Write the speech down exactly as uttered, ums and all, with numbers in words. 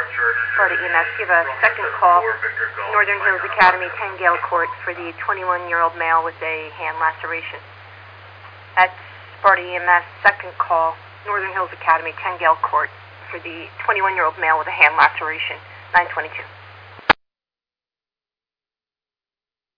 Sparta E M S, give a second call, Northern Hills Academy, ten Gale Court, for the twenty-one-year-old male with a hand laceration. That's Sparta E M S, second call, Northern Hills Academy, ten Gale Court, for the twenty-one-year-old male with a hand laceration, nine twenty-two.